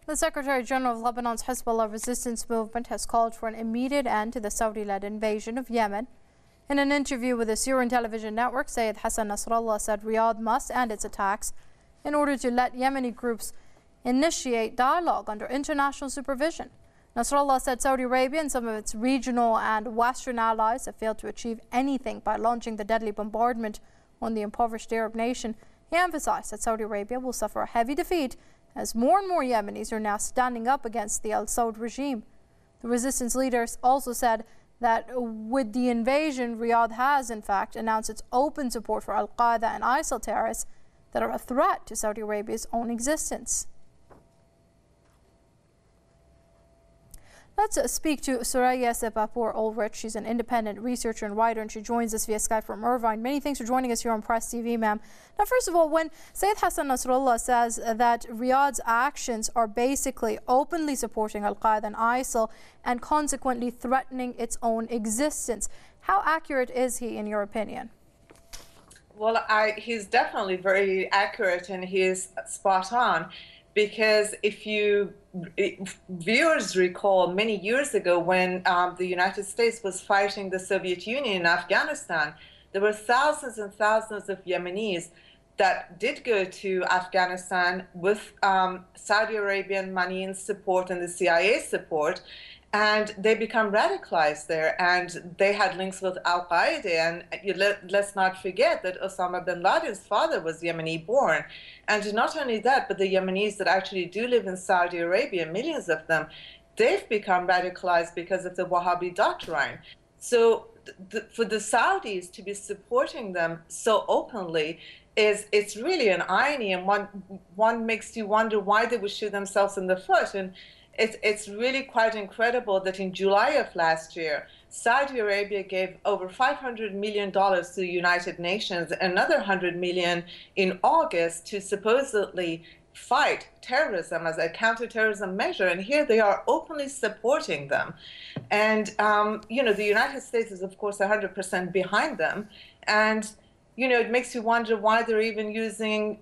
The Secretary General of Lebanon's Hezbollah resistance movement has called for an immediate end to the Saudi-led invasion of Yemen. In an interview with the Syrian television network, Sayyid Hassan Nasrallah said Riyadh must end its attacks in order to let Yemeni groups initiate dialogue under international supervision. Nasrallah said Saudi Arabia and some of its regional and Western allies have failed to achieve anything by launching the deadly bombardment on the impoverished Arab nation. He emphasized that Saudi Arabia will suffer a heavy defeat as more and more Yemenis are now standing up against the Al Saud regime. The resistance leaders also said that with the invasion, Riyadh has in fact announced its open support for Al-Qaeda and ISIL terrorists that are a threat to Saudi Arabia's own existence. Let's speak to Soraya Sebapur Ulrich. She's an independent researcher and writer, and she joins us via Skype from Irvine. Many thanks for joining us here on Press TV, ma'am. Now, first of all, when Sayyid Hassan Nasrallah says that Riyadh's actions are basically openly supporting Al-Qaeda and ISIL and consequently threatening its own existence, how accurate is he in your opinion? Well, he's definitely very accurate and he's spot on. Because if viewers recall many years ago when the United States was fighting the Soviet Union in Afghanistan, there were thousands and thousands of Yemenis that did go to Afghanistan with Saudi Arabian money and support and the CIA support, and they become radicalized there, and they had links with Al-Qaeda, and let's not forget that Osama bin Laden's father was Yemeni born. And not only that, but the Yemenis that actually do live in Saudi Arabia, millions of them, they've become radicalized because of the Wahhabi doctrine. So for the Saudis to be supporting them so openly, it's really an irony, and one makes you wonder why they would shoot themselves in the foot. And it's really quite incredible that in July of last year, Saudi Arabia gave over $500 million to the United Nations, another $100 million in August to supposedly fight terrorism as a counterterrorism measure. And here they are openly supporting them. And, you know, the United States is, of course, 100% behind them. And, you know, it makes you wonder why they're even using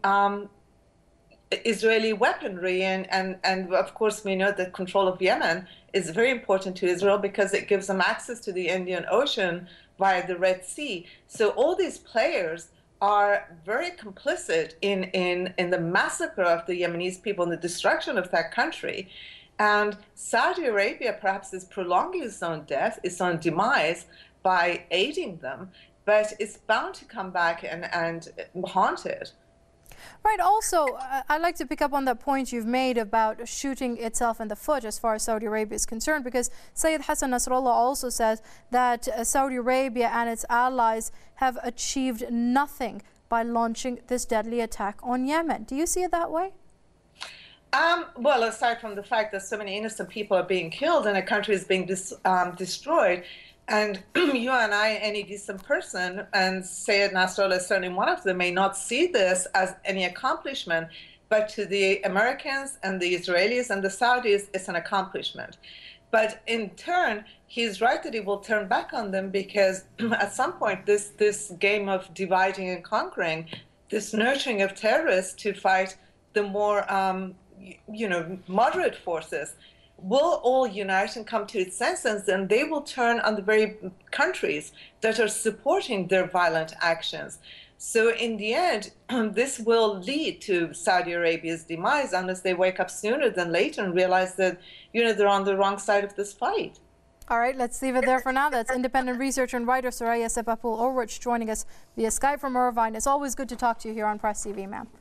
Israeli weaponry, and of course we know that control of Yemen is very important to Israel because it gives them access to the Indian Ocean via the Red Sea. So all these players are very complicit in the massacre of the Yemenis people and the destruction of that country. And Saudi Arabia perhaps is prolonging its own death, its own demise by aiding them, but it's bound to come back and haunt it. Right. Also, I'd like to pick up on that point you've made about shooting itself in the foot as far as Saudi Arabia is concerned, because Sayyid Hassan Nasrallah also says that Saudi Arabia and its allies have achieved nothing by launching this deadly attack on Yemen. Do you see it that way? Well, aside from the fact that so many innocent people are being killed and a country is being destroyed, and you and I, any decent person, and Sayyid Nasrallah is certainly one of them, may not see this as any accomplishment, but to the Americans and the Israelis and the Saudis, it's an accomplishment. But in turn, he's right that he will turn back on them because at some point this game of dividing and conquering, this nurturing of terrorists to fight the more moderate forces, will all unite and come to its senses, and they will turn on the very countries that are supporting their violent actions. So in the end, this will lead to Saudi Arabia's demise unless they wake up sooner than later and realize that, you know, they're on the wrong side of this fight. All right, let's leave it there for now. That's independent researcher and writer Soraya Sebapur Ulrich joining us via Skype from Irvine. It's always good to talk to you here on Press TV, ma'am.